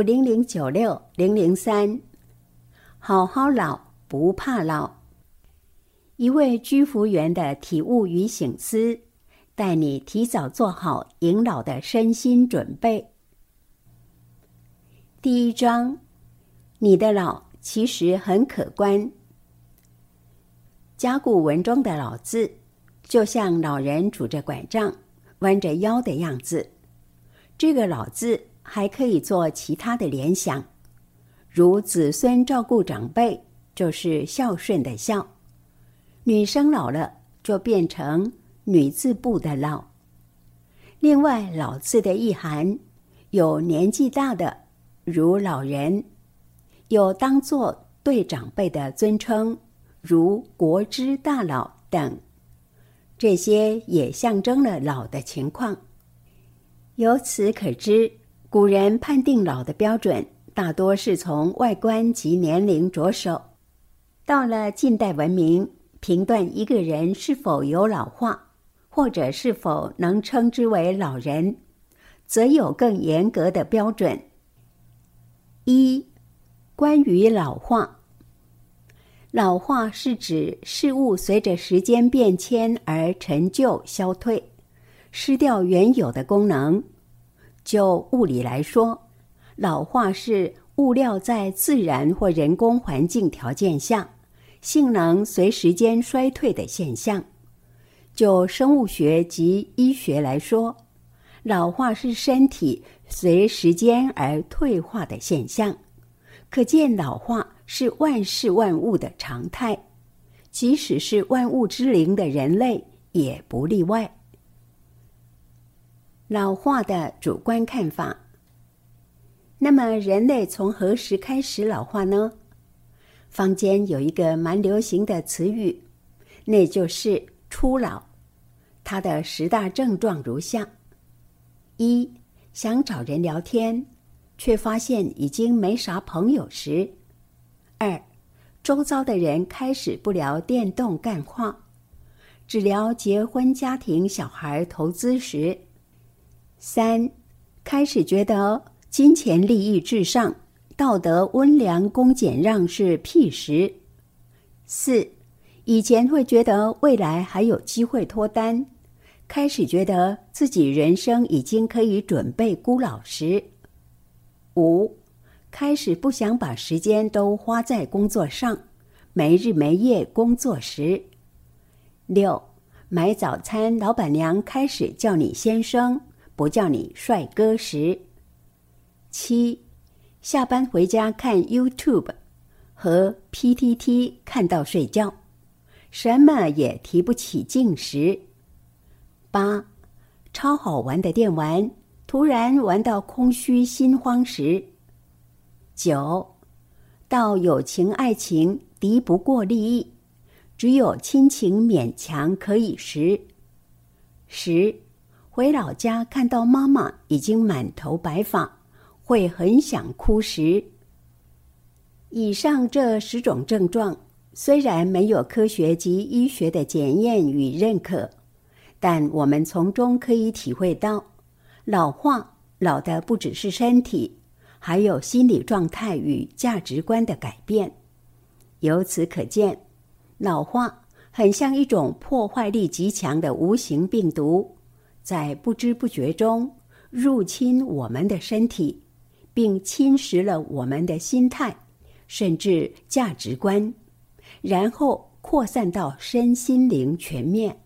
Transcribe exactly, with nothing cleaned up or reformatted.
五零零九六零零三，好好老，不怕老。一位居服员的体悟与省思，带你提早做好迎老的身心准备。第一章，你的老其实很可观。甲骨文中的老字，就像老人拄着拐杖，弯着腰的样子。这个老字还可以做其他的联想，如子孙照顾长辈，就是孝顺的孝；女生老了，就变成女字部的老。另外，老字的意涵有年纪大的，如老人；有当作对长辈的尊称，如国之大老等。这些也象征了老的情况。由此可知，古人判定老的标准大多是从外观及年龄着手。到了近代文明，评断一个人是否有老化，或者是否能称之为老人，则有更严格的标准。一、关于老化。老化是指事物随着时间变迁而陈旧消退，失掉原有的功能。就物理来说，老化是物料在自然或人工环境条件下，性能随时间衰退的现象。就生物学及医学来说，老化是身体随时间而退化的现象。可见老化是万事万物的常态，即使是万物之灵的人类也不例外。老化的主观看法。那么人类从何时开始老化呢？坊间有一个蛮流行的词语，那就是初老。它的十大症状如下：一、想找人聊天，却发现已经没啥朋友时；二、周遭的人开始不聊电动干话，只聊结婚、家庭、小孩、投资时；三、开始觉得金钱利益至上，道德温良恭俭让是屁时；四、以前会觉得未来还有机会脱单，开始觉得自己人生已经可以准备孤老时；五、开始不想把时间都花在工作上，没日没夜工作时；六、买早餐老板娘开始叫你先生，不叫你帅哥时；七、下班回家看 YouTube 和 P T T 看到睡觉，什么也提不起劲时；八、超好玩的电玩突然玩到空虚心慌时；九、到友情爱情敌不过利益，只有亲情勉强可以时；十、回老家看到妈妈已经满头白发，会很想哭时。以上这十种症状，虽然没有科学及医学的检验与认可，但我们从中可以体会到，老化老的不只是身体，还有心理状态与价值观的改变。由此可见，老化很像一种破坏力极强的无形病毒，在不知不觉中入侵我们的身体，并侵蚀了我们的心态，甚至价值观，然后扩散到身心灵全面。